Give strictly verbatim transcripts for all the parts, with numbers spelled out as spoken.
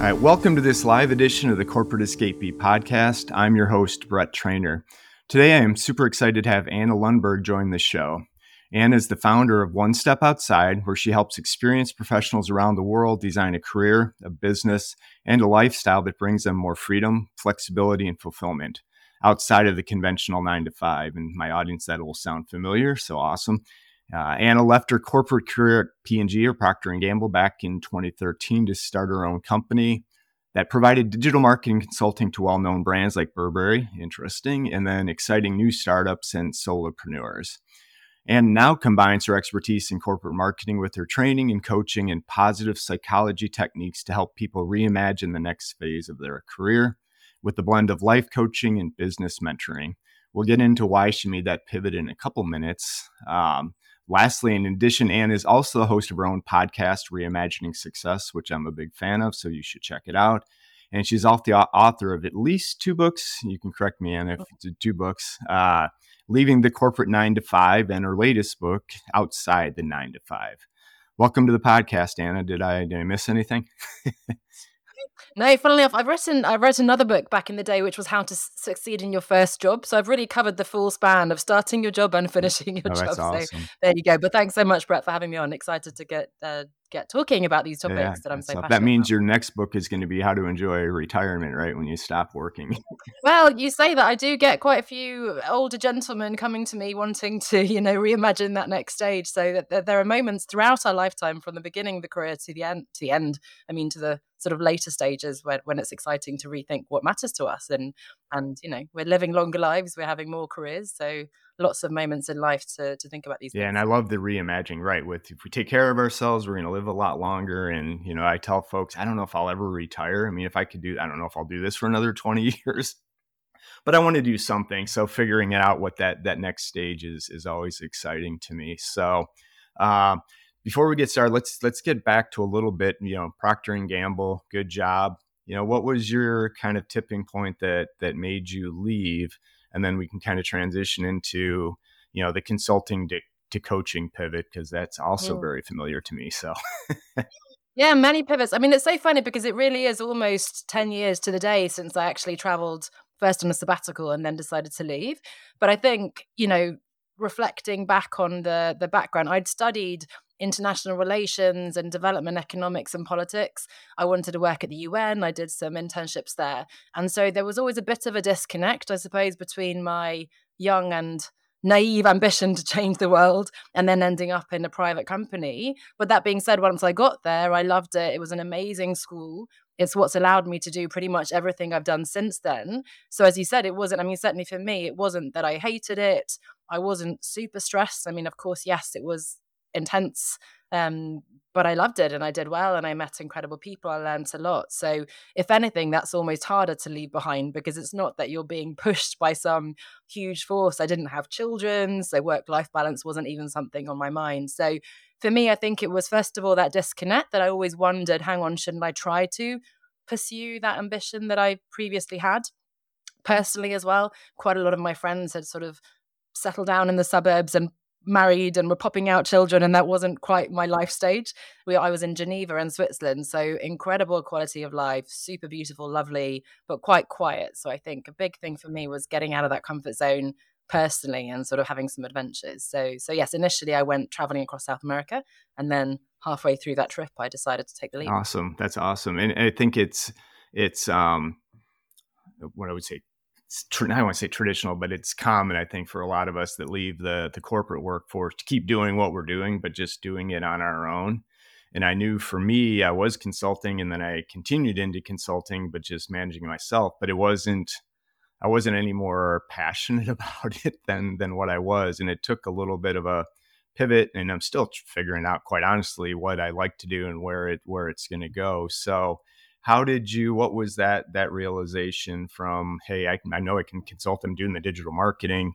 All right, welcome to this live edition of the Corporate Escapee podcast. I'm your host, Brett Trainer. Today, I am super excited to have Anna Lundberg join the show. Anna is the founder of One Step Outside, where she helps experienced professionals around the world design a career, a business, and a lifestyle that brings them more freedom, flexibility, and fulfillment outside of the conventional nine to five. And my audience, that will sound familiar, so awesome. Uh, Anna left her corporate career at P and G or Procter and Gamble back in twenty thirteen to start her own company that provided digital marketing consulting to well-known brands like Burberry, interesting, and then exciting new startups and solopreneurs. And now combines her expertise in corporate marketing with her training and coaching in positive psychology techniques to help people reimagine the next phase of their career with a blend of life coaching and business mentoring. We'll get into why she made that pivot in a couple minutes. Um, Lastly, in addition, Anne is also the host of her own podcast, Reimagining Success, which I'm a big fan of, so you should check it out. And she's also the author of at least two books. You can correct me, Anne, if it's two books, uh, Leaving the Corporate nine to five, and her latest book, Outside the nine to five. Welcome to the podcast, Anna. Did I, did I miss anything? No, funnily enough, I've written I wrote another book back in the day, which was How to S- Succeed in Your First Job. So I've really covered the full span of starting your job and finishing your Oh, job. that's So awesome. there you go. But thanks so much, Brett, for having me on. Excited to get uh, get talking about these topics Yeah, that I'm so so passionate that means about. your next book is going to be How to Enjoy Retirement, right? When you stop working. Well, you say that. I do get quite a few older gentlemen coming to me wanting to, you know, reimagine that next stage. So that, that there are moments throughout our lifetime, from the beginning of the career to the end, to the end. I mean, to the sort of later stages when, when it's exciting to rethink what matters to us. And, and, you know, we're living longer lives. We're having more careers. So lots of moments in life to, to think about these Yeah, things. and I love the reimagining, right? With if we take care of ourselves, we're going to live a lot longer. And, you know, I tell folks, I don't know if I'll ever retire. I mean, if I could do, I don't know if I'll do this for another twenty years, but I want to do something. So figuring out what that that next stage is is always exciting to me. So uh, before we get started, let's let's get back to a little bit, you know, Procter and Gamble, good job. You know, what was your kind of tipping point that that made you leave? And then we can kind of transition into, you know, the consulting to, to coaching pivot, because that's also Mm. very familiar to me. So Yeah, many pivots. I mean, it's so funny because it really is almost ten years to the day since I actually traveled first on a sabbatical and then decided to leave. But I think, you know, reflecting back on the the background, I'd studied international relations and development economics and politics. I wanted to work at the U N. I did some internships there. And so there was always a bit of a disconnect, I suppose, between my young and naive ambition to change the world and then ending up in a private company. But that being said, once I got there, I loved it. It was an amazing school. It's what's allowed me to do pretty much everything I've done since then. So as you said, it wasn't, I mean, certainly for me, it wasn't that I hated it. I wasn't super stressed. I mean, of course, yes, it was intense, um, but I loved it and I did well and I met incredible people. I learned a lot. So if anything, that's almost harder to leave behind because it's not that you're being pushed by some huge force. I didn't have children, so work-life balance wasn't even something on my mind. So for me, I think it was, first of all, that disconnect that I always wondered, hang on, shouldn't I try to pursue that ambition that I previously had? Personally as well, quite a lot of my friends had sort of settled down in the suburbs and married and were popping out children, and that wasn't quite my life stage. We, I was in Geneva in Switzerland, so incredible quality of life, super beautiful, lovely, but quite quiet. So I think a big thing for me was getting out of that comfort zone personally and sort of having some adventures. So, so yes, initially I went traveling across South America, and then halfway through that trip, I decided to take the leap. awesome. That's awesome. And I think it's, it's um, what I would say, I don't want to say traditional, but it's common, I think, for a lot of us that leave the the corporate workforce to keep doing what we're doing, but just doing it on our own. And I knew for me, I was consulting and then I continued into consulting, but just managing it myself. But it wasn't, I wasn't any more passionate about it than than what I was. And it took a little bit of a pivot, and I'm still figuring out, quite honestly, what I like to do and where it where it's going to go. So how did you, what was that, that realization from, hey, I, I know I can consult, I'm doing the digital marketing,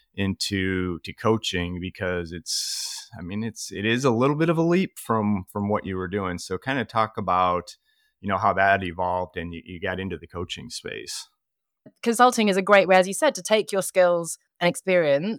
into to coaching? Because it's, I mean, it's, it is a little bit of a leap from, from what you were doing. So kind of talk about, you know, how that evolved and you, you got into the coaching space. Consulting is a great way, as you said, to take your skills and experience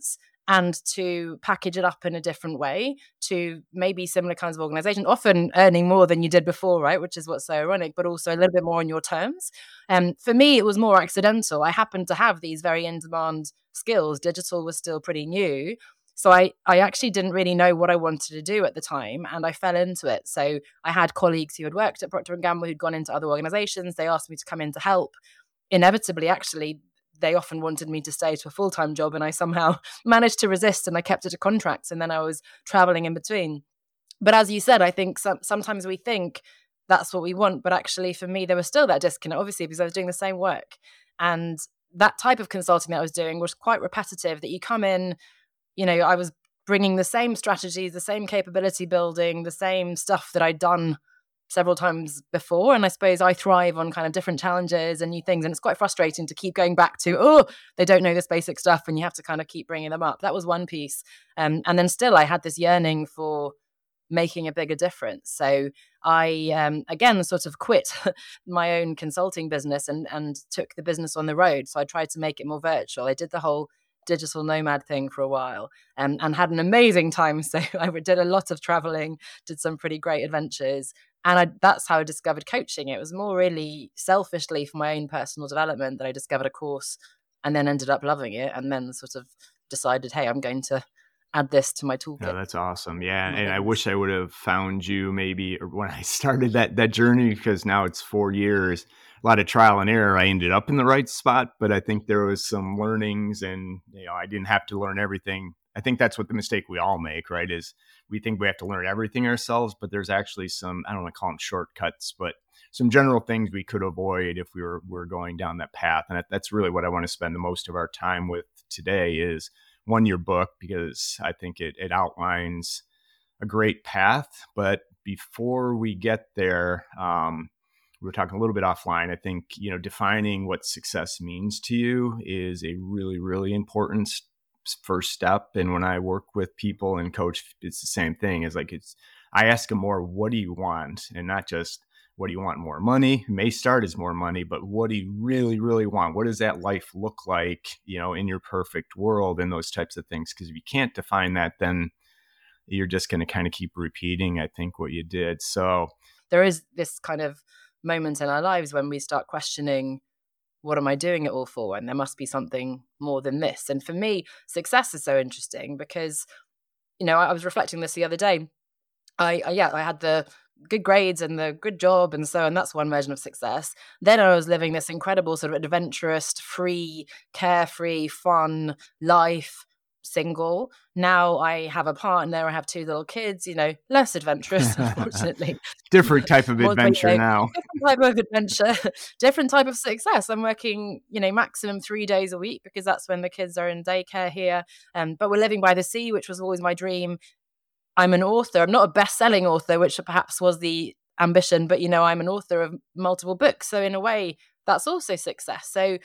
and to package it up in a different way to maybe similar kinds of organizations, often earning more than you did before, right? Which is what's so ironic, but also a little bit more on your terms. And um, for me, it was more accidental. I happened to have these very in-demand skills. Digital was still pretty new. So I, I actually didn't really know what I wanted to do at the time, and I fell into it. So I had colleagues who had worked at Procter and Gamble who'd gone into other organizations. They asked me to come in to help. Inevitably, actually, they often wanted me to stay to a full-time job, and I somehow managed to resist, and I kept it to contracts, and then I was traveling in between. But as you said, I think some, sometimes we think that's what we want, but actually for me, there was still that disconnect, obviously, because I was doing the same work. And that type of consulting that I was doing was quite repetitive, that you come in, you know, I was bringing the same strategies, the same capability building, the same stuff that I'd done several times before. And I suppose I thrive on kind of different challenges and new things. And it's quite frustrating to keep going back to, oh, they don't know this basic stuff. And you have to kind of keep bringing them up. That was one piece. Um, and then still I had this yearning for making a bigger difference. So I, um, again, sort of quit my own consulting business and, and took the business on the road. So I tried to make it more virtual. I did the whole digital nomad thing for a while and, and had an amazing time. So I did a lot of traveling, did some pretty great adventures. And I, that's how I discovered coaching. It was more really selfishly for my own personal development that I discovered a course and then ended up loving it and then sort of decided, hey, I'm going to add this to my toolkit. Yeah, that's awesome. Yeah. And I wish I would have found you maybe when I started that that journey, because now it's four years, a lot of trial and error. I ended up in the right spot, but I think there was some learnings and, you know, I didn't have to learn everything. I think that's what the mistake we all make, right? Is we think we have to learn everything ourselves, but there's actually some, I don't want to call them shortcuts, but some general things we could avoid if we were, were going down that path. And that's really what I want to spend the most of our time with today is one, your book, because I think it, it outlines a great path. But before we get there, um, we were talking a little bit offline. I think, you know, defining what success means to you is a really, really important first step. And when I work with people and coach, it's the same thing. It's like, it's, I ask them more, what do you want? And not just, what do you want? More money? It may start as more money, but what do you really, really want? What does that life look like, you know, in your perfect world and those types of things? Because if you can't define that, then you're just going to kind of keep repeating, I think, what you did. So there is this kind of moment in our lives when we start questioning, what am I doing it all for? And there must be something more than this. And for me, success is so interesting because, you know, I was reflecting this the other day. I, I yeah, I had the good grades and the good job and so, and that's one version of success. Then I was living this incredible sort of adventurous, free, carefree, fun life, single. Now I have a partner, I have two little kids, you know, less adventurous, unfortunately. Different type of adventure you know, now. Different type of adventure, different type of success. I'm working, you know, maximum three days a week because that's when the kids are in daycare here. Um, but we're living by the sea, which was always my dream. I'm an author. I'm not a best-selling author, which perhaps was the ambition, but, you know, I'm an author of multiple books. So in a way, that's also success. So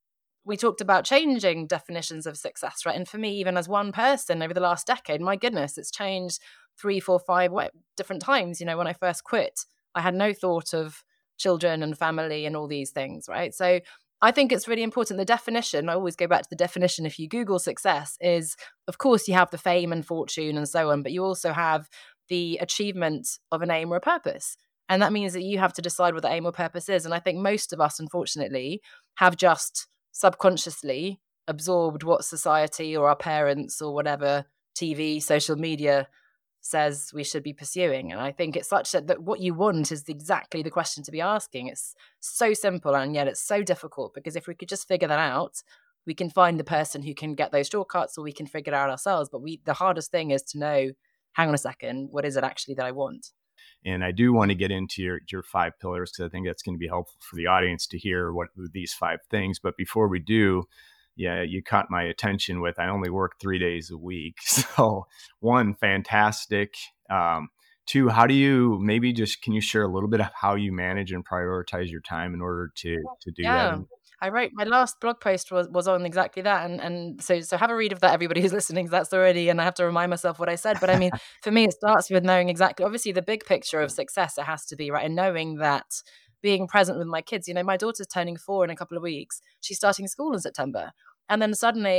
we talked about changing definitions of success, right? And for me, even as one person over the last decade, my goodness, it's changed three, four, five different times. You know, when I first quit, I had no thought of children and family and all these things, right? So I think it's really important. The definition, I always go back to the definition. If you Google success is, of course, you have the fame and fortune and so on, but you also have the achievement of an aim or a purpose. And that means that you have to decide what the aim or purpose is. And I think most of us, unfortunately, have just subconsciously absorbed what society or our parents or whatever T V, social media says we should be pursuing. And I think it's such that, that what you want is exactly the question to be asking. It's so simple and yet it's so difficult, because if we could just figure that out, we can find the person who can get those shortcuts, or we can figure it out ourselves. But we the hardest thing is to know, hang on a second, what is it actually that I want? And I do want to get into your, your five pillars, because I think that's going to be helpful for the audience to hear what these five things. But before we do, yeah, you caught my attention with, I only work three days a week. So one, fantastic. Um, two, how do you, maybe just, can you share a little bit of how you manage and prioritize your time in order to, to do yeah. that? I wrote, my last blog post was, was on exactly that. And and so so have a read of that, everybody who's listening, that's already, and I have to remind myself what I said. But I mean, for me, it starts with knowing exactly, obviously the big picture of success, it has to be, right? And knowing that being present with my kids, you know, my daughter's turning four in a couple of weeks. She's starting school in September. And then suddenly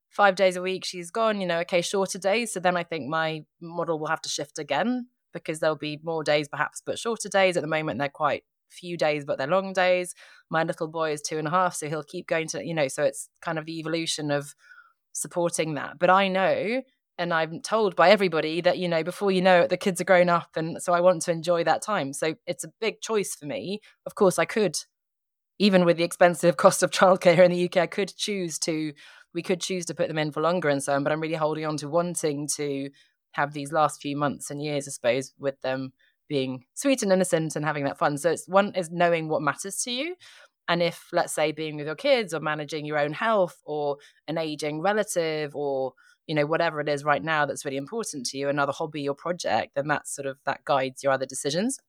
five days a week, she's gone, you know, okay, shorter days. So then I think my model will have to shift again, because there'll be more days perhaps, but shorter days. At the moment, they're quite few days, but they're long days. My little boy is two and a half, so he'll keep going to, you know, so it's kind of the evolution of supporting that. But I know, and I'm told by everybody that, you know, before you know it, the kids are grown up. And so I want to enjoy that time. So it's a big choice for me. Of course, I could, even with the expensive cost of childcare here in the U K, I could choose to, we could choose to put them in for longer and so on. But I'm really holding on to wanting to have these last few months and years, I suppose, with them being sweet and innocent and having that fun. So it's one is knowing what matters to you. And if, let's say, being with your kids or managing your own health or an aging relative or, you know, whatever it is right now that's really important to you, another hobby or project, then that's sort of, that guides your other decisions.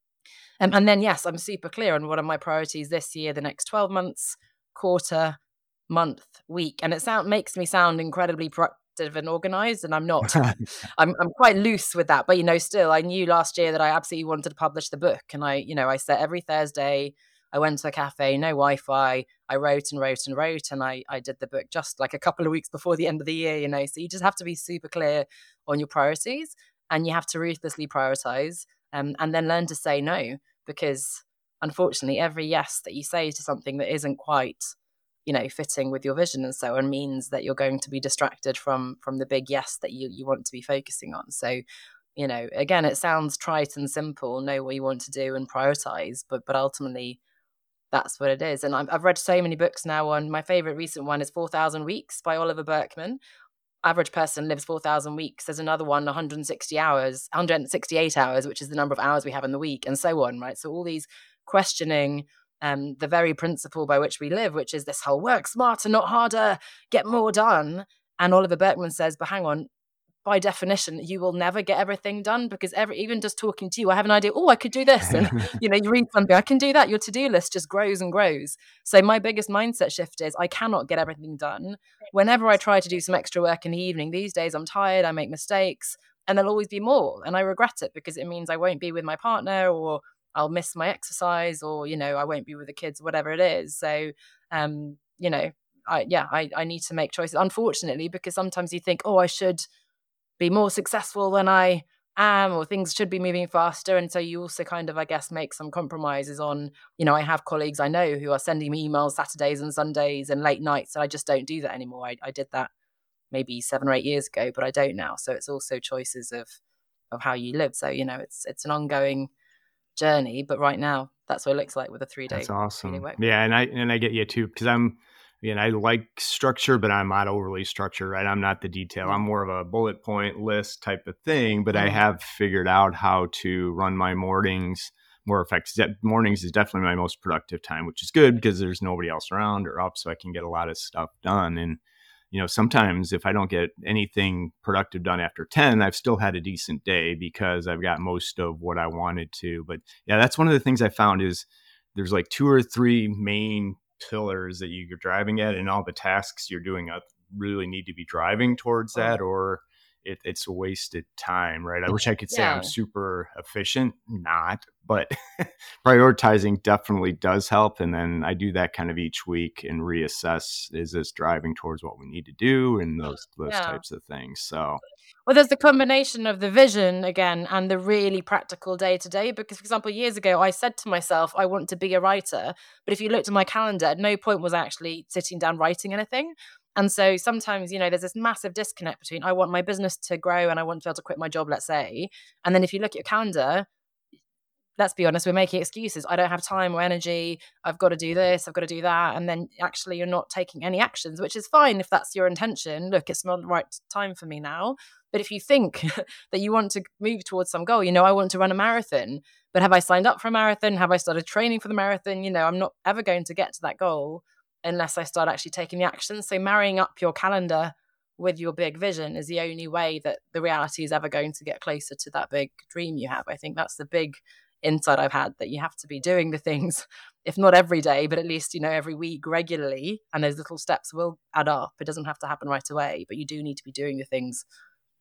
Um, and then, yes, I'm super clear on what are my priorities this year, the next twelve months, quarter, month, week. And it sound, makes me sound incredibly productive and organized, and I'm not. I'm I'm quite loose with that. But, you know, still, I knew last year that I absolutely wanted to publish the book. And I, you know, I set every Thursday, I went to a cafe, no Wi-Fi. I wrote and wrote and wrote, and I, I did the book just like a couple of weeks before the end of the year, you know. So you just have to be super clear on your priorities, and you have to ruthlessly prioritize, um, and then learn to say no, because unfortunately, every yes that you say to something that isn't quite, you know, fitting with your vision and so on means that you're going to be distracted from from the big yes that you you want to be focusing on. So, you know, again, it sounds trite and simple, know what you want to do and prioritize, but but ultimately, that's what it is. And I've, I've read so many books now on, my favorite recent one is four thousand Weeks by Oliver Burkeman. Average person lives four thousand weeks. There's another one, one hundred sixty hours, one hundred sixty-eight hours, which is the number of hours we have in the week, and so on, right? So all these questioning um, the very principle by which we live, which is this whole work smarter, not harder, get more done. And Oliver Burkeman says, but hang on, by definition, you will never get everything done, because every, even just talking to you, I have an idea, oh, I could do this. And, you know, you read something, I can do that. Your to-do list just grows and grows. So my biggest mindset shift is I cannot get everything done. Whenever I try to do some extra work in the evening, these days I'm tired, I make mistakes, and there'll always be more. And I regret it, because it means I won't be with my partner, or I'll miss my exercise, or, you know, I won't be with the kids, whatever it is. So, um, you know, I, yeah, I, I need to make choices, unfortunately, because sometimes you think, oh, I should be more successful than I am, or things should be moving faster. And so you also kind of, I guess, make some compromises on, you know, I have colleagues I know who are sending me emails Saturdays and Sundays and late nights, and I just don't do that anymore. I, I did that maybe seven or eight years ago, but I don't now. So it's also choices of of how you live. So, you know, it's it's an ongoing journey, but right now that's what it looks like with a three day. That's awesome. Yeah, and I and I get you too, because I'm, and I like structure, but I'm not overly structured, right? I'm not the detail. I'm more of a bullet point list type of thing, but mm-hmm. I have figured out how to run my mornings more effective. Mornings is definitely my most productive time, which is good because there's nobody else around or up, so I can get a lot of stuff done. And, you know, sometimes if I don't get anything productive done after ten, I've still had a decent day because I've got most of what I wanted to. But yeah, that's one of the things I found is there's like two or three main pillars that you're driving at, and all the tasks you're doing really need to be driving towards that, or it, it's a wasted time, right? I wish I could say yeah. I'm super efficient, not, but prioritizing definitely does help. And then I do that kind of each week and reassess, is this driving towards what we need to do, and those those yeah. types of things. So well, there's the combination of the vision again and the really practical day to day. Because, for example, years ago, I said to myself, I want to be a writer. But if you looked at my calendar, at no point was I actually sitting down writing anything. And so sometimes, you know, there's this massive disconnect between I want my business to grow and I want to be able to quit my job, let's say. And then if you look at your calendar, let's be honest, we're making excuses. I don't have time or energy. I've got to do this. I've got to do that. And then actually you're not taking any actions, which is fine if that's your intention. Look, it's not the right time for me now. But if you think that you want to move towards some goal, you know, I want to run a marathon, but have I signed up for a marathon? Have I started training for the marathon? You know, I'm not ever going to get to that goal unless I start actually taking the action. So marrying up your calendar with your big vision is the only way that the reality is ever going to get closer to that big dream you have. I think that's the big insight I've had, that you have to be doing the things, if not every day, but at least, you know, every week regularly. And those little steps will add up. It doesn't have to happen right away, but you do need to be doing the things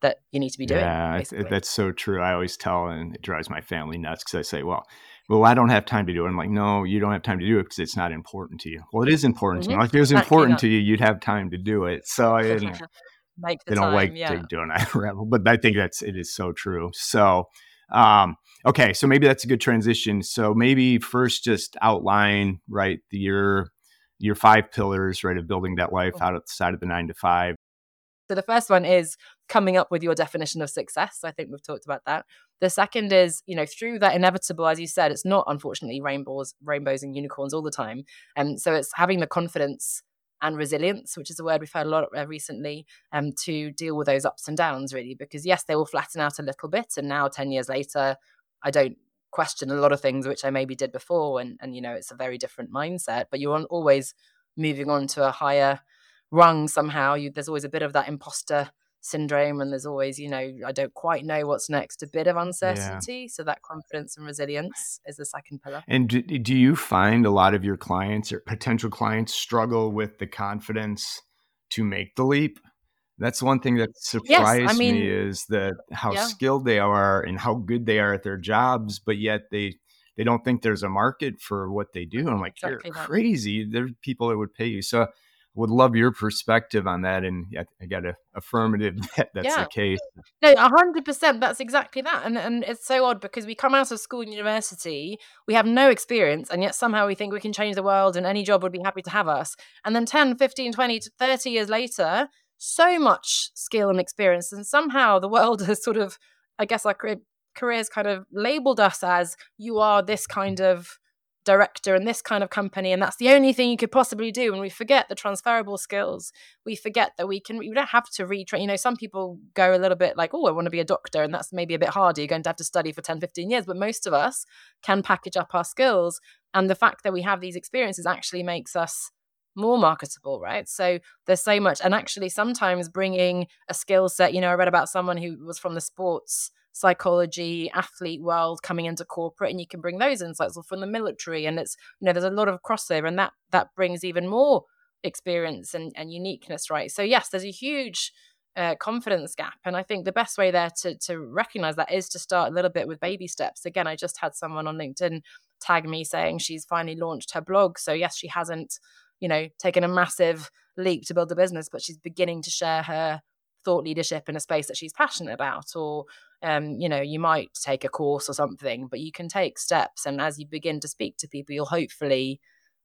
that you need to be doing, Yeah, it- basically. that's so true. I always tell, and it drives my family nuts because I say, well, well, I don't have time to do it. I'm like, no, you don't have time to do it because it's not important to you. Well, it is important to hmm you. Like, if it was Exactly important that. to you, you'd have time to do it. So, I, you know, Make the they don't time, like to yeah. do an I rebel, but I think that's it is so true. So, um, okay, so maybe that's a good transition. So maybe first just outline right the, your your five pillars right of building that life outside of the nine to five. So the first one is coming up with your definition of success. I think we've talked about that. The second is, you know, through that inevitable, as you said, it's not unfortunately rainbows, rainbows and unicorns all the time. And so it's having the confidence and resilience, which is a word we've heard a lot of recently, um, to deal with those ups and downs, really. Because yes, they will flatten out a little bit. And now ten years later, I don't question a lot of things which I maybe did before. And, and you know, it's a very different mindset, but you're always moving on to a higher rung somehow. You, there's always a bit of that imposter syndrome, and there's always, you know, I don't quite know what's next, a bit of Yeah. uncertainty. So that confidence and resilience is the second pillar. And do, do you find a lot of your clients or potential clients struggle with the confidence to make the leap? That's one thing that Yes, I surprised me mean, is that how yeah, skilled they are and how good they are at their jobs, but yet they they don't think there's a market for what they do. I'm like, you're exactly that. crazy. There's people that would pay you. So would love your perspective on that. And I, I got a affirmative that that's the Yeah. case. No, a hundred percent. That's exactly that. And and it's so odd because we come out of school and university, we have no experience, and yet somehow we think we can change the world and any job would be happy to have us. And then ten, fifteen, twenty, to thirty years later, so much skill and experience. And somehow the world has sort of, I guess our career, careers kind of labeled us as you are this kind of director in this kind of company, and that's the only thing you could possibly do. And we forget the transferable skills. We forget that we can, we don't have to retrain. You know, some people go a little bit like, oh, I want to be a doctor, and that's maybe a bit harder. You're going to have to study for ten, fifteen years, but most of us can package up our skills. And the fact that we have these experiences actually makes us more marketable, right? So there's so much. And actually sometimes bringing a skill set, you know, I read about someone who was from the sports psychology athlete world coming into corporate, and you can bring those insights, or from the military, and it's, you know, there's a lot of crossover, and that that brings even more experience and, and uniqueness, right? So yes, there's a huge uh, confidence gap, and I think the best way there to to recognize that is to start a little bit with baby steps. Again, I just had someone on LinkedIn tag me saying she's finally launched her blog. So yes, she hasn't, you know, taken a massive leap to build a business, but she's beginning to share her thought leadership in a space that she's passionate about. Or um, you know, you might take a course or something, but you can take steps. And as you begin to speak to people, you'll hopefully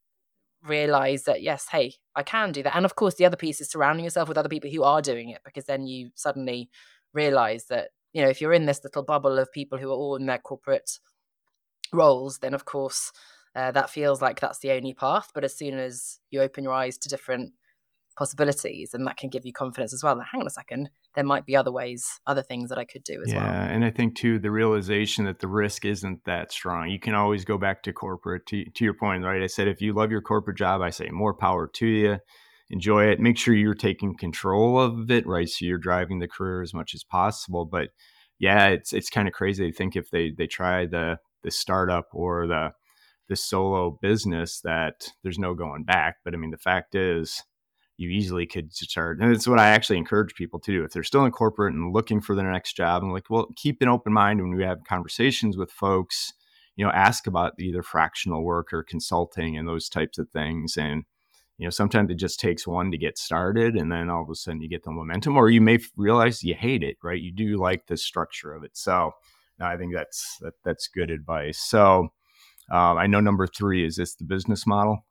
realize that, yes, hey, I can do that. And of course, the other piece is surrounding yourself with other people who are doing it, because then you suddenly realize that, you know, if you're in this little bubble of people who are all in their corporate roles, then of course uh, that feels like that's the only path. But as soon as you open your eyes to different possibilities, and that can give you confidence as well, like, hang on a second, there might be other ways, other things that I could do as yeah, well. and I think too the realization that the risk isn't that strong. You can always go back to corporate. To, to your point, right? I said if you love your corporate job, I say more power to you. Enjoy it. Make sure you're taking control of it, right? So you're driving the career as much as possible. But yeah, it's it's kind of crazy to think if they they try the the startup or the the solo business that there's no going back. But I mean, the fact is, you easily could start. And it's what I actually encourage people to do. If they're still in corporate and looking for their next job, I'm like, well, keep an open mind when we have conversations with folks, you know, ask about either fractional work or consulting and those types of things. And, you know, sometimes it just takes one to get started, and then all of a sudden you get the momentum, or you may realize you hate it, right? You do like the structure of it. So no, I think that's, that, that's good advice. So um, I know number three, is this the business model?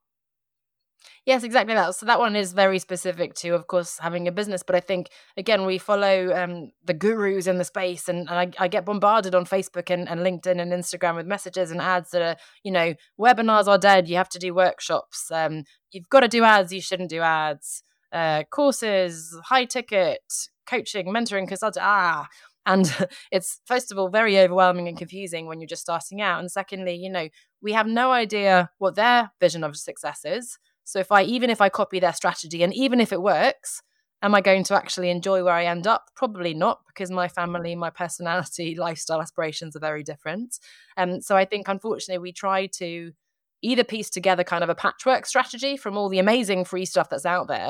Yes, exactly that. So that one is very specific to, of course, having a business. But I think, again, we follow um, the gurus in the space, and, and I, I get bombarded on Facebook and, and LinkedIn and Instagram with messages and ads that are, you know, webinars are dead. You have to do workshops. Um, you've got to do ads. You shouldn't do ads. Uh, courses, high ticket, coaching, mentoring, consulting. Ah, and it's, first of all, very overwhelming and confusing when you're just starting out. And secondly, you know, we have no idea what their vision of success is. So if I, even if I copy their strategy, and even if it works, am I going to actually enjoy where I end up? Probably not, because my family, my personality, lifestyle aspirations are very different. Um, so I think, unfortunately, we try to either piece together kind of a patchwork strategy from all the amazing free stuff that's out there,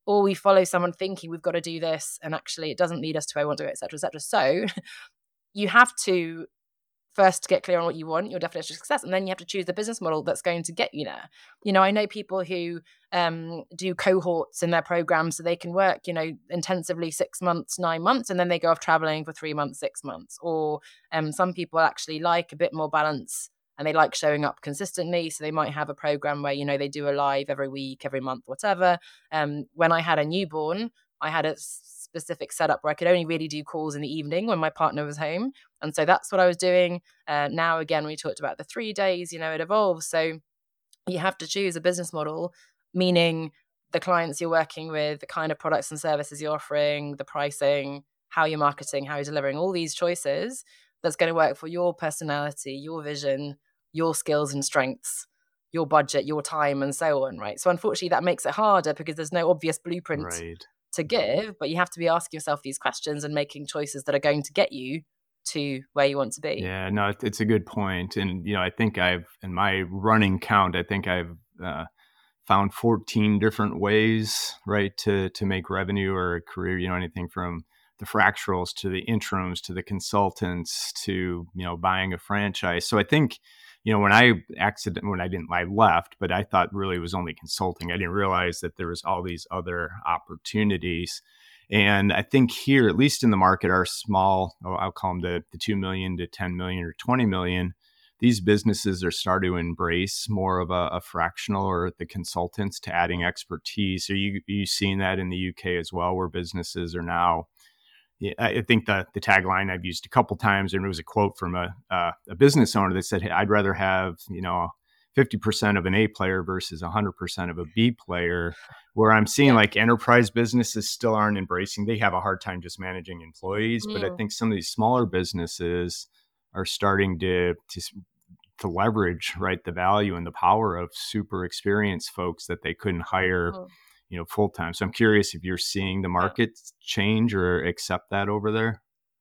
or we follow someone thinking we've got to do this, and actually it doesn't lead us to where we want to go, et cetera, et cetera. So you have to first get clear on what you want, your definition of success, and then you have to choose the business model that's going to get you there. You know, I know people who um, do cohorts in their programs, so they can work, you know, intensively six months, nine months, and then they go off traveling for three months, six months. Or um, some people actually like a bit more balance and they like showing up consistently. So they might have a program where, you know, they do a live every week, every month, whatever. Um, when I had a newborn, I had a specific setup where I could only really do calls in the evening when my partner was home. And so that's what I was doing. Uh, now, again, we talked about the three days, you know, it evolves. So you have to choose a business model, meaning the clients you're working with, the kind of products and services you're offering, the pricing, how you're marketing, how you're delivering, all these choices that's going to work for your personality, your vision, your skills and strengths, your budget, your time, and so on, right? So unfortunately, that makes it harder because there's no obvious blueprint Right. to give, but you have to be asking yourself these questions and making choices that are going to get you to where you want to be. Yeah, no, it's a good point. And, you know, I think I've, in my running count, I think I've uh, found fourteen different ways, right, to to make revenue or a career, you know, anything from the fractionals to the interims to the consultants to, you know, buying a franchise. So I think, you know, when I accident when I didn't, I left, but I thought really it was only consulting. I didn't realize that there was all these other opportunities. And I think here, at least in the market, our small, oh, I'll call them the, the two million to ten million or twenty million, these businesses are starting to embrace more of a, a fractional or the consultants to adding expertise. Are you, are you seeing that in the U K as well, where businesses are now, yeah, I think the, the tagline I've used a couple times, and it was a quote from a, uh, a business owner that said, hey, I'd rather have, you know, fifty percent of an A player versus one hundred percent of a B player, where I'm seeing yeah. like enterprise businesses still aren't embracing. They have a hard time just managing employees, mm. but I think some of these smaller businesses are starting to, to, to leverage, right, the value and the power of super experienced folks that they couldn't hire, mm. you know, full time. So I'm curious if you're seeing the market change or accept that over there.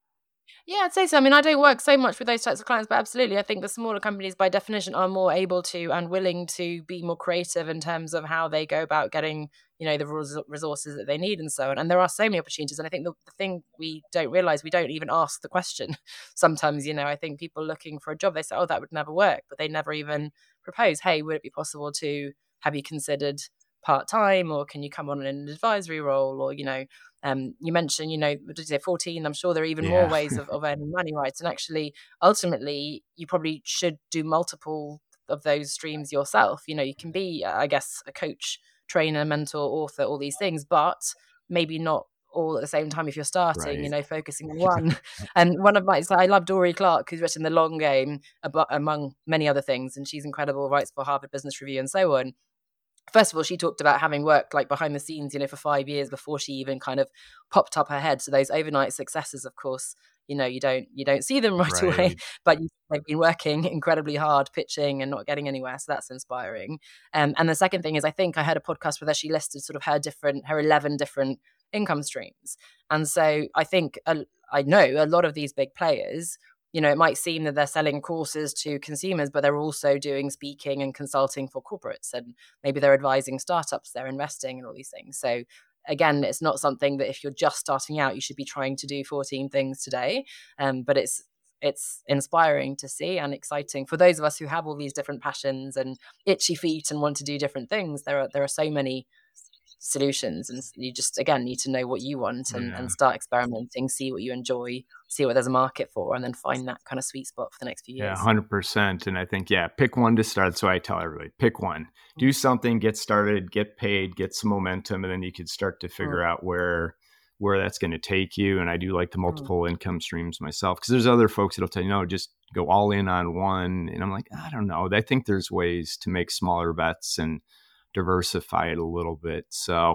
Yeah, I'd say so. I mean, I don't work so much with those types of clients, but absolutely, I think the smaller companies by definition are more able to and willing to be more creative in terms of how they go about getting, you know, the resources that they need and so on. And there are so many opportunities. And I think the, the thing we don't realize, we don't even ask the question. Sometimes, you know, I think people looking for a job, they say, oh, that would never work, but they never even propose, hey, would it be possible to have you considered part-time, or can you come on in an advisory role, or, you know, um, you mentioned, you know, what did you say, fourteen? I'm sure there are even yeah. more ways of, of earning money, right? And actually, ultimately, you probably should do multiple of those streams yourself. You know, you can be, I guess, a coach, trainer, mentor, author, all these things, but maybe not all at the same time if you're starting, right. you know, focusing on one. And one of my, so I love Dory Clark, who's written The Long Game, among many other things, and she's incredible, writes for Harvard Business Review and so on. First of all, she talked about having worked like behind the scenes, you know, for five years before she even kind of popped up her head. So those overnight successes, of course, you know, you don't you don't see them right, right. away, but they've been working incredibly hard, pitching and not getting anywhere. So that's inspiring. Um, and the second thing is, I think I heard a podcast where she listed sort of her different, her eleven different income streams. And so I think uh, I know a lot of these big players, you know, it might seem that they're selling courses to consumers, but they're also doing speaking and consulting for corporates, and maybe they're advising startups, they're investing and all these things. So again, it's not something that if you're just starting out, you should be trying to do fourteen things today. Um, but it's it's inspiring to see and exciting for those of us who have all these different passions and itchy feet and want to do different things. There are there are so many solutions, and you just again need to know what you want and, yeah. and start experimenting, see what you enjoy, see what there's a market for, and then find that kind of sweet spot for the next few years. Yeah, one hundred percent. And I think, yeah, pick one to start. So I tell everybody, pick one, do something, get started, get paid, get some momentum, and then you can start to figure mm. out where where that's going to take you. And I do like the multiple mm. income streams myself, because there's other folks that'll tell you, no, just go all in on one. And I'm like, I don't know. I think there's ways to make smaller bets and diversify it a little bit. So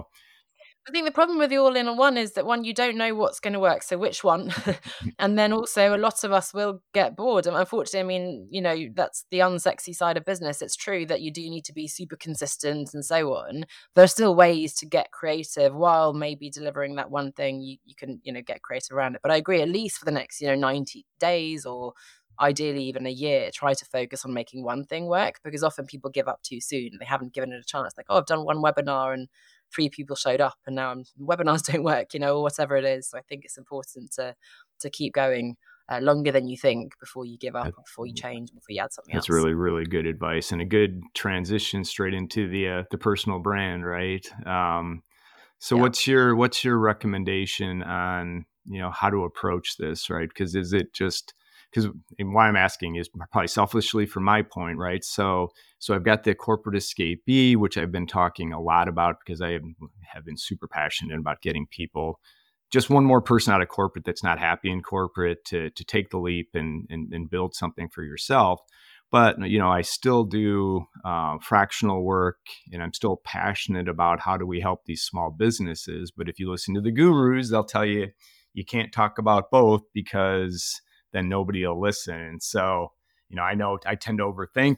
I think the problem with the all-in on one is that, one, you don't know what's going to work. So which one? And then also a lot of us will get bored. And unfortunately, I mean, you know, that's the unsexy side of business. It's true that you do need to be super consistent and so on. There are still ways to get creative while maybe delivering that one thing. You, you can, you know, get creative around it. But I agree, at least for the next, you know, ninety days or ideally even a year, try to focus on making one thing work, because often people give up too soon. They haven't given it a chance. Like, oh, I've done one webinar and three people showed up and now I'm, webinars don't work, you know, or whatever it is. So I think it's important to to keep going uh, longer than you think before you give up, or before you change, before you add something That's else. really, really good advice, and a good transition straight into the uh, the personal brand, right? Um, so yeah. what's your what's your recommendation on, you know, how to approach this, right? Because is it just because why I'm asking is probably selfishly for my point, right? So so I've got the corporate escapee, which I've been talking a lot about because I have been super passionate about getting people, just one more person out of corporate that's not happy in corporate, to to take the leap and and, and build something for yourself. But, you know, I still do uh, fractional work, and I'm still passionate about how do we help these small businesses. But if you listen to the gurus, they'll tell you you can't talk about both because then nobody will listen. And so, you know, I know I tend to overthink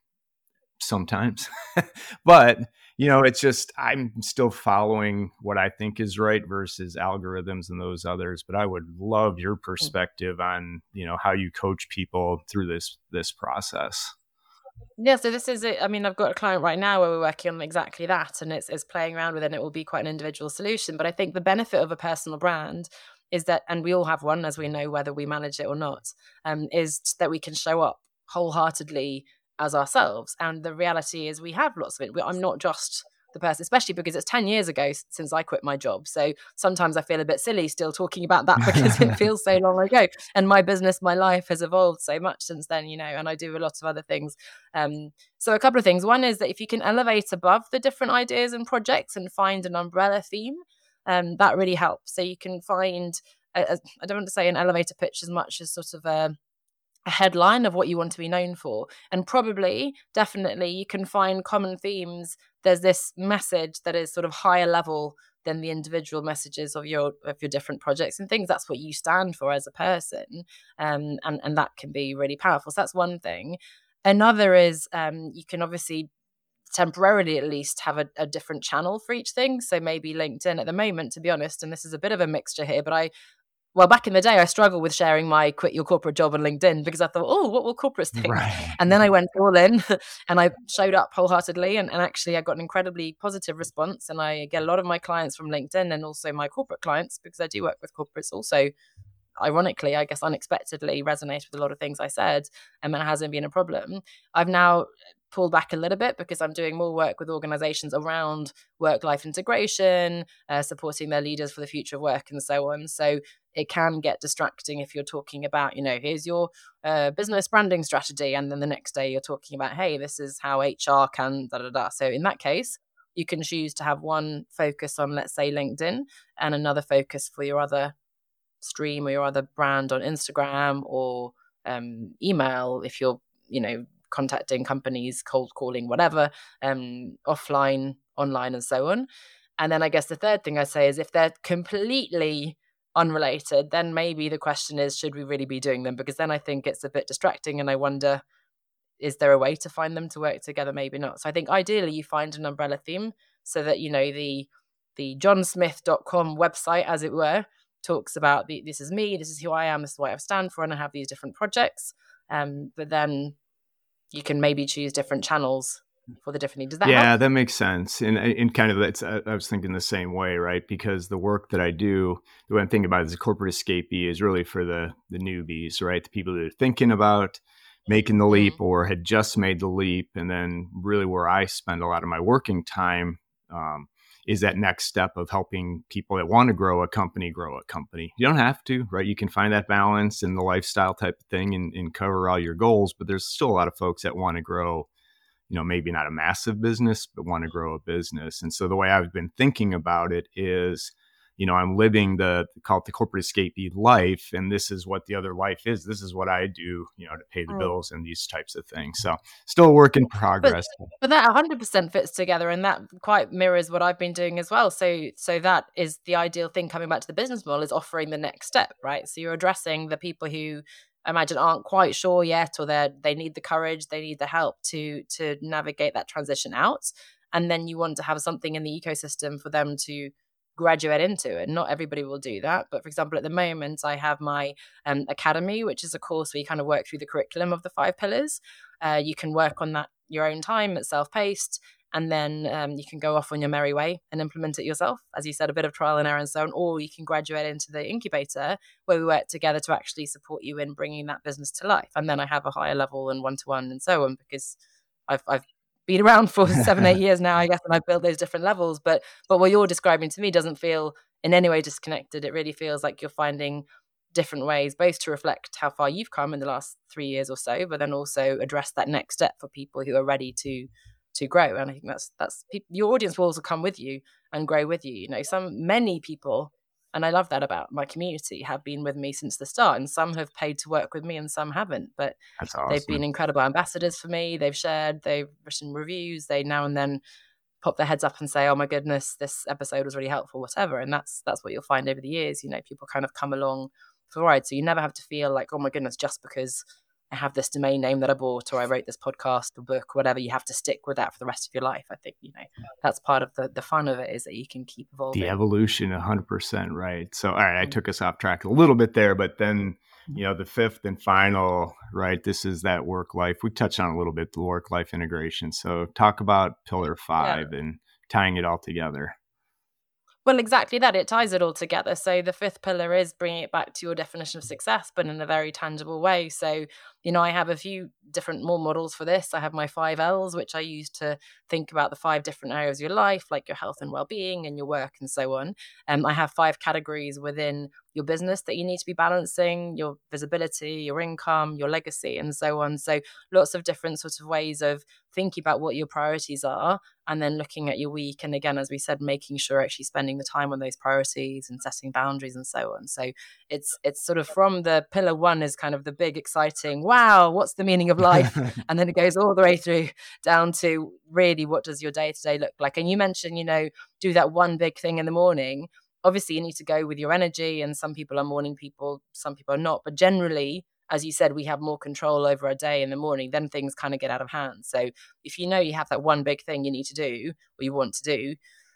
sometimes, but, you know, it's just, I'm still following what I think is right versus algorithms and those others. But I would love your perspective on, you know, how you coach people through this, this process. Yeah, so this is it. I mean, I've got a client right now where we're working on exactly that, and it's, it's playing around with it, and it will be quite an individual solution. But I think the benefit of a personal brand is that, and we all have one, as we know, whether we manage it or not, um, is that we can show up wholeheartedly as ourselves. And the reality is we have lots of it. I'm not just the person, especially because it's ten years ago since I quit my job. So sometimes I feel a bit silly still talking about that because it feels so long ago. And my business, my life has evolved so much since then, you know, and I do a lot of other things. Um, so a couple of things. One is that if you can elevate above the different ideas and projects and find an umbrella theme, um, that really helps. So you can find, a, a, I don't want to say an elevator pitch as much as sort of a a headline of what you want to be known for. And probably, definitely, you can find common themes. There's this message that is sort of higher level than the individual messages of your of your different projects and things. That's what you stand for as a person. Um, and, and that can be really powerful. So that's one thing. Another is um, you can obviously temporarily at least have a, a different channel for each thing. So maybe LinkedIn at the moment, to be honest, and this is a bit of a mixture here, but I Well, back in the day, I struggled with sharing my quit your corporate job on LinkedIn because I thought, oh, what will corporates think? Right. And then I went all in and I showed up wholeheartedly. And, and actually, I got an incredibly positive response. And I get a lot of my clients from LinkedIn and also my corporate clients, because I do work with corporates also, ironically, I guess unexpectedly resonate with a lot of things I said. And it hasn't been a problem. I've now pulled back a little bit because I'm doing more work with organizations around work-life integration, uh, supporting their leaders for the future of work and so on. So it can get distracting if you're talking about, you know, here's your uh, business branding strategy. And then the next day you're talking about, hey, this is how H R can da da da. So in that case, you can choose to have one focus on, let's say, LinkedIn, and another focus for your other stream or your other brand on Instagram or um, email if you're, you know, contacting companies, cold calling, whatever, um, offline, online, and so on. And then I guess the third thing I say is if they're completely unrelated, then maybe the question is, should we really be doing them? Because then I think it's a bit distracting and I wonder, is there a way to find them to work together? Maybe not. So I think ideally you find an umbrella theme so that, you know, the the john smith dot com website, as it were, talks about the, this is me, this is who I am, this is what I stand for, and I have these different projects. Um, but then you can maybe choose different channels for the different needs. Does that yeah, help? that makes sense. And and kind of that's, I was thinking the same way, right? Because the work that I do, the way I'm thinking about it as a corporate escapee is really for the the newbies, right? The people that are thinking about making the leap mm. or had just made the leap. And then really where I spend a lot of my working time um, is that next step of helping people that want to grow a company, grow a company. You don't have to, right? You can find that balance in the lifestyle type of thing and, and cover all your goals, but there's still a lot of folks that want to grow, you know, maybe not a massive business, but want to grow a business. And so the way I've been thinking about it is, you know, I'm living the, call it the corporate escapee life. And this is what the other life is. This is what I do, you know, to pay the bills and these types of things. So still a work in progress. But, but that one hundred percent fits together, and that quite mirrors what I've been doing as well. So so that is the ideal thing, coming back to the business model, is offering the next step, right? So you're addressing the people who I imagine aren't quite sure yet, or they they need the courage, they need the help to to navigate that transition out. And then you want to have something in the ecosystem for them to graduate into. And not everybody will do that. But for example, at the moment, I have my um, academy, which is a course where you kind of work through the curriculum of the five pillars. Uh, you can work on that your own time. It's self-paced. And then um, you can go off on your merry way and implement it yourself. As you said, a bit of trial and error and so on, or you can graduate into the incubator where we work together to actually support you in bringing that business to life. And then I have a higher level and one-to-one and so on, because I've, I've been around for seven, eight years now, I guess, and I've built those different levels. But, but what you're describing to me doesn't feel in any way disconnected. It really feels like you're finding different ways, both to reflect how far you've come in the last three years or so, but then also address that next step for people who are ready to to grow. And I think that's that's your audience will also come with you and grow with you. You know, some many people, and I love that about my community, have been with me since the start, and some have paid to work with me and some haven't. But that's awesome. They've been incredible ambassadors for me. They've shared, they've written reviews. They now and then pop their heads up and say, "Oh my goodness, this episode was really helpful," whatever. And that's that's what you'll find over the years. You know, people kind of come along for a ride. So you never have to feel like, "Oh my goodness, just because I have this domain name that I bought, or I wrote this podcast or book, or whatever, you have to stick with that for the rest of your life." I think, you know, that's part of the, the fun of it, is that you can keep evolving. The evolution, one hundred percent right. So, all right, I took us off track a little bit there, but then, you know, the fifth and final, right, this is that work-life. We touched on a little bit, the work-life integration. So talk about pillar five yeah. and tying it all together. Well, exactly that. It ties it all together. So the fifth pillar is bringing it back to your definition of success, but in a very tangible way. So, you know, I have a few different more models for this. I have my five L's, which I use to think about the five different areas of your life, like your health and well-being and your work and so on. Um, I have five categories within your business that you need to be balancing: your visibility, your income, your legacy, and so on. So lots of different sorts of ways of thinking about what your priorities are, and then looking at your week. And again, as we said, making sure actually spending the time on those priorities and setting boundaries and so on. So it's it's sort of from the pillar one is kind of the big, exciting, wow, what's the meaning of life? And then it goes all the way through down to really, what does your day-to-day look like? And you mentioned, you know, do that one big thing in the morning. Obviously, you need to go with your energy, and some people are morning people, some people are not. But generally, as you said, we have more control over our day in the morning. Then things kind of get out of hand. So if you know you have that one big thing you need to do, or you want to do,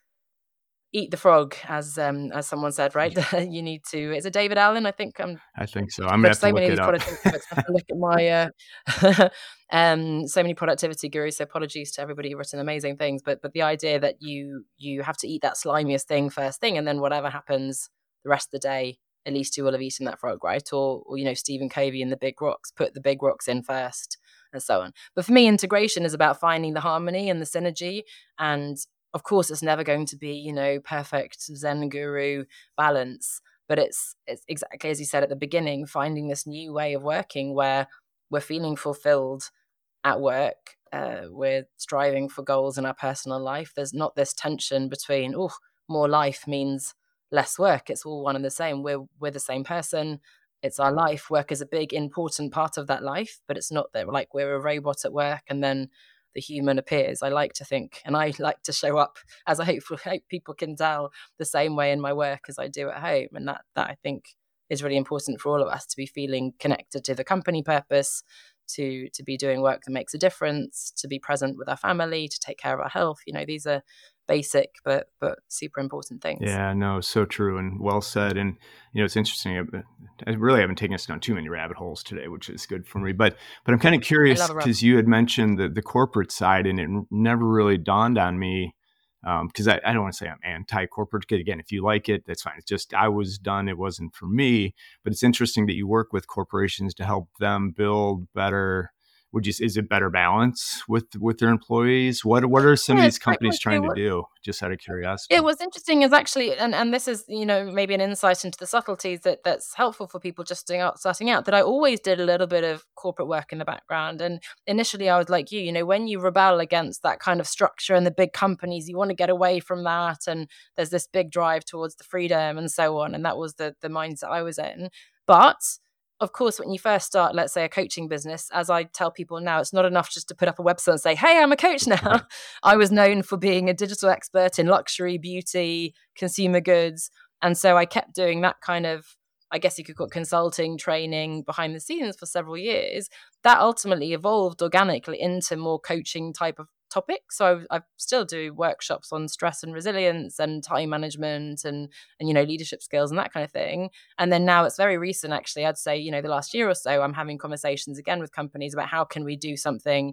eat the frog, as um, as someone said, right? You need to. Is it David Allen? I think. Um, I think so. I'm gonna have to look it up. I look at my uh, um, so many productivity gurus. So apologies to everybody who've written amazing things, but but the idea that you you have to eat that slimiest thing first thing, and then whatever happens the rest of the day, at least you will have eaten that frog, right? Or, or you know, Stephen Covey in The Big Rocks, put the big rocks in first, and so on. But for me, integration is about finding the harmony and the synergy. And of course, it's never going to be, you know, perfect Zen guru balance. But it's it's exactly as you said at the beginning, finding this new way of working where we're feeling fulfilled at work. Uh, we're striving for goals in our personal life. There's not this tension between, oh, more life means less work. It's all one and the same. We're we're the same person. It's our life. Work is a big, important part of that life, but it's not that like we're a robot at work and then the human appears. I like to think, and I like to show up, as I hope, hope people can tell, the same way in my work as I do at home. And that that I think is really important for all of us, to be feeling connected to the company purpose, to to be doing work that makes a difference, to be present with our family, to take care of our health. You know, these are basic but but super important things. Yeah, no, so true and well said. And you know, it's interesting. I really haven't taken us down too many rabbit holes today, which is good for me. But but I'm kind of curious because you had mentioned the the corporate side, and it never really dawned on me because um, I, I don't want to say I'm anti-corporate. Again, if you like it, that's fine. It's just I was done. It wasn't for me. But it's interesting that you work with corporations to help them build better. Would you, is it better balance with, with their employees? What what are some yeah, of these companies trying to do? Just out of curiosity. It was interesting is actually, and, and this is, you know, maybe an insight into the subtleties that that's helpful for people just starting out, starting out, that I always did a little bit of corporate work in the background. And initially I was like you, you know, when you rebel against that kind of structure and the big companies, you want to get away from that. And there's this big drive towards the freedom and so on. And that was the the mindset I was in. But of course, when you first start, let's say, a coaching business, as I tell people now, it's not enough just to put up a website and say, hey, I'm a coach now. I was known for being a digital expert in luxury, beauty, consumer goods. And so I kept doing that kind of, I guess you could call it consulting, training behind the scenes for several years. That ultimately evolved organically into more coaching type of topics. So I, I still do workshops on stress and resilience and time management and, and, you know, leadership skills and that kind of thing. And then now it's very recent, actually, I'd say, you know, the last year or so, I'm having conversations again with companies about how can we do something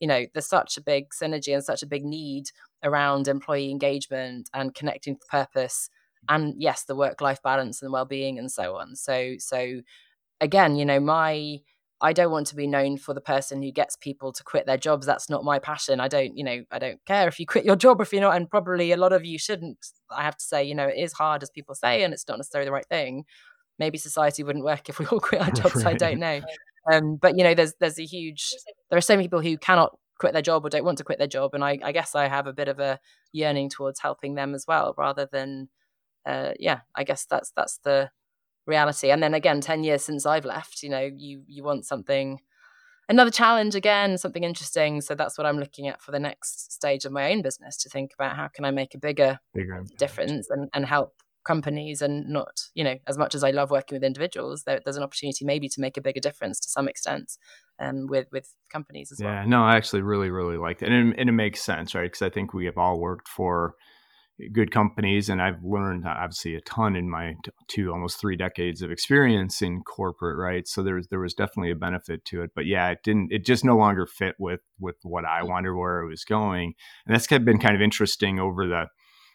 you know, there's such a big synergy and such a big need around employee engagement and connecting to purpose, and yes, the work-life balance and well-being and so on. So, so again, you know, my I don't want to be known for the person who gets people to quit their jobs. That's not my passion. I don't, you know, I don't care if you quit your job or if you're not, and probably a lot of you shouldn't. I have to say, you know, it is hard, as people say, and it's not necessarily the right thing. Maybe society wouldn't work if we all quit our jobs. Right. I don't know. Um, but you know, there's there's a huge. There are so many people who cannot quit their job or don't want to quit their job, and I, I guess I have a bit of a yearning towards helping them as well, rather than, uh, yeah, I guess that's that's the reality. And then again, ten years since I've left, you know, you you want something, another challenge again, something interesting. So that's what I'm looking at for the next stage of my own business, to think about how can I make a bigger, bigger difference and, and help companies, and not, you know, as much as I love working with individuals, there, there's an opportunity maybe to make a bigger difference to some extent um, with, with companies as well. Yeah, no, I actually really, really like that. And it, and it makes sense, right? Because I think we have all worked for good companies, and I've learned obviously a ton in my two, almost three decades of experience in corporate, right? So there was, there was definitely a benefit to it, but yeah, it didn't, it just no longer fit with, with what I wanted, where it was going. And that's been kind of interesting over the,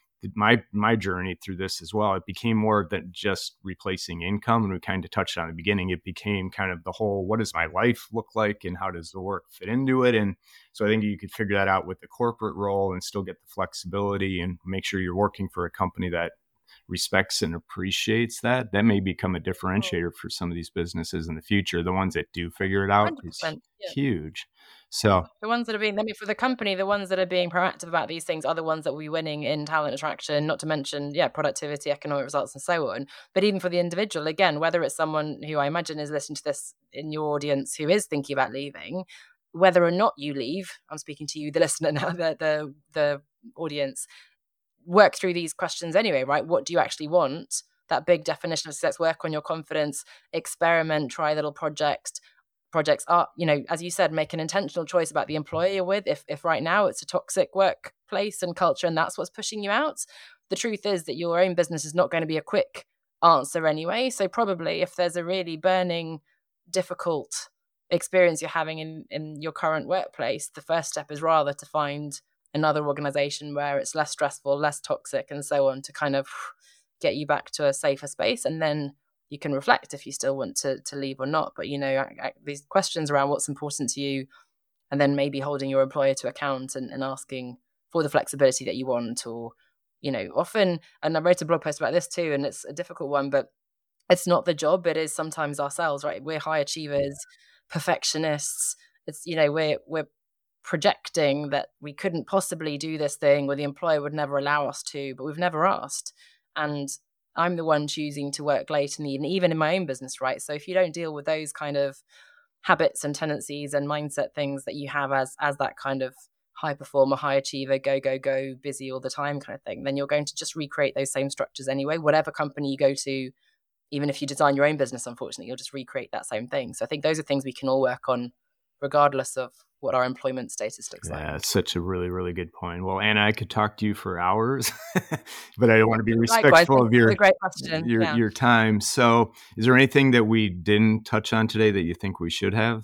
my, my journey through this as well. It became more than just replacing income. And we kind of touched on at the beginning, it became kind of the whole, what does my life look like and how does the work fit into it? And so I think you could figure that out with the corporate role and still get the flexibility and make sure you're working for a company that respects and appreciates that. That may become a differentiator for some of these businesses in the future. The ones that do figure it out is yeah. huge. So the ones that are being, I mean, for the company, the ones that are being proactive about these things are the ones that will be winning in talent attraction, not to mention, yeah, productivity, economic results, and so on. But even for the individual, again, whether it's someone who I imagine is listening to this in your audience who is thinking about leaving, whether or not you leave, I'm speaking to you, the listener now, the the, the audience, work through these questions anyway, right? What do you actually want? That big definition of success, work on your confidence, experiment, try little projects. Projects are, you know, as you said, make an intentional choice about the employer you're with. If if right now it's a toxic workplace and culture and that's what's pushing you out, the truth is that your own business is not going to be a quick answer anyway. So probably if there's a really burning, difficult experience you're having in, in your current workplace, the first step is rather to find another organization where it's less stressful, less toxic, and so on, to kind of get you back to a safer space. And then you can reflect if you still want to to leave or not. But, you know, I, I, these questions around what's important to you, and then maybe holding your employer to account and, and asking for the flexibility that you want, or, you know, often, and I wrote a blog post about this too, and it's a difficult one, but it's not the job, it is sometimes ourselves, right? We're high achievers, perfectionists. It's, you know, we're, we're projecting that we couldn't possibly do this thing, or the employer would never allow us to, but we've never asked. And I'm the one choosing to work late in the evening, even in my own business, right? So if you don't deal with those kind of habits and tendencies and mindset things that you have as as that kind of high performer, high achiever, go, go, go, busy all the time kind of thing, then you're going to just recreate those same structures anyway. Whatever company you go to, even if you design your own business, unfortunately, you'll just recreate that same thing. So I think those are things we can all work on, regardless of what our employment status looks yeah, like. Yeah, it's such a really, really good point. Well, Anna, I could talk to you for hours, but I don't want to be respectful Likewise, of your, great question. your, yeah. your time. So is there anything that we didn't touch on today that you think we should have?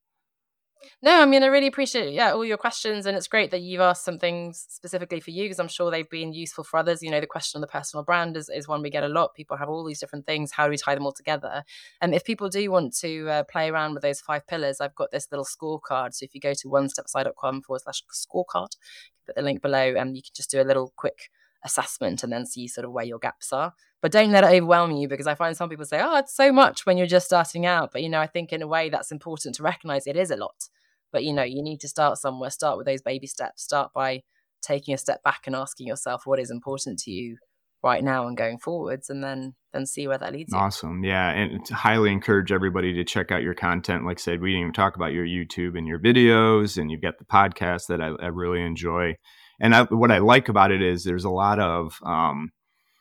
No, I mean, I really appreciate, yeah, all your questions. And it's great that you've asked some things specifically for you, because I'm sure they've been useful for others. You know, the question on the personal brand is, is one we get a lot. People have all these different things. How do we tie them all together? And if people do want to uh, play around with those five pillars, I've got this little scorecard. So if you go to one step aside dot com forward slash scorecard, put the link below, and you can just do a little quick assessment and then see sort of where your gaps are. But don't let it overwhelm you, because I find some people say, oh, it's so much when you're just starting out. But, you know, I think in a way that's important to recognize it is a lot. But, you know, you need to start somewhere, start with those baby steps, start by taking a step back and asking yourself what is important to you right now and going forwards, and then then see where that leads you. Awesome. Yeah. And to highly encourage everybody to check out your content. Like I said, we didn't even talk about your YouTube and your videos, and you've got the podcast that I, I really enjoy. And I, what I like about it is there's a lot of, um,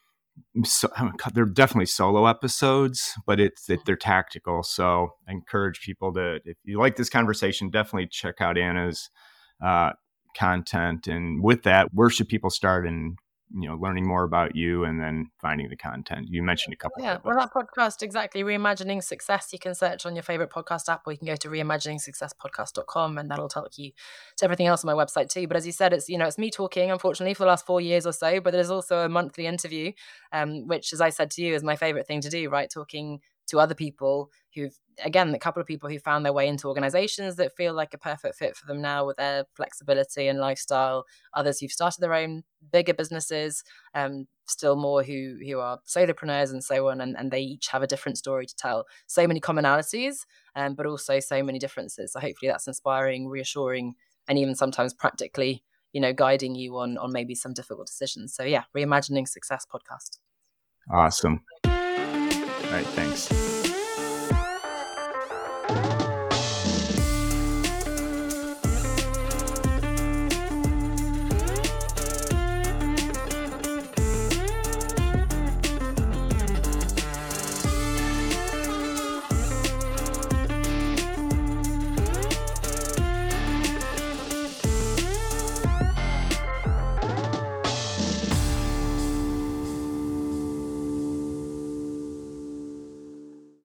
so, they're definitely solo episodes, but it's it, they're tactical. So I encourage people to, if you like this conversation, definitely check out Anna's uh, content. And with that, where should people start in you know, learning more about you and then finding the content? You mentioned a couple Yeah, of well, that podcast, exactly, Reimagining Success, you can search on your favorite podcast app, or you can go to reimagining success podcast dot com, and that'll take you to everything else on my website too. But as you said, it's, you know, it's me talking, unfortunately, for the last four years or so, but there's also a monthly interview, um, which, as I said to you, is my favorite thing to do, right? Talking to other people who've, again, a couple of people who found their way into organizations that feel like a perfect fit for them now with their flexibility and lifestyle, others who've started their own bigger businesses, um, still more who who are solopreneurs and so on, and, and they each have a different story to tell. So many commonalities, um, but also so many differences. So hopefully that's inspiring, reassuring, and even sometimes practically, you know, guiding you on on maybe some difficult decisions. So yeah, Reimagining Success podcast. Awesome. All right, thanks.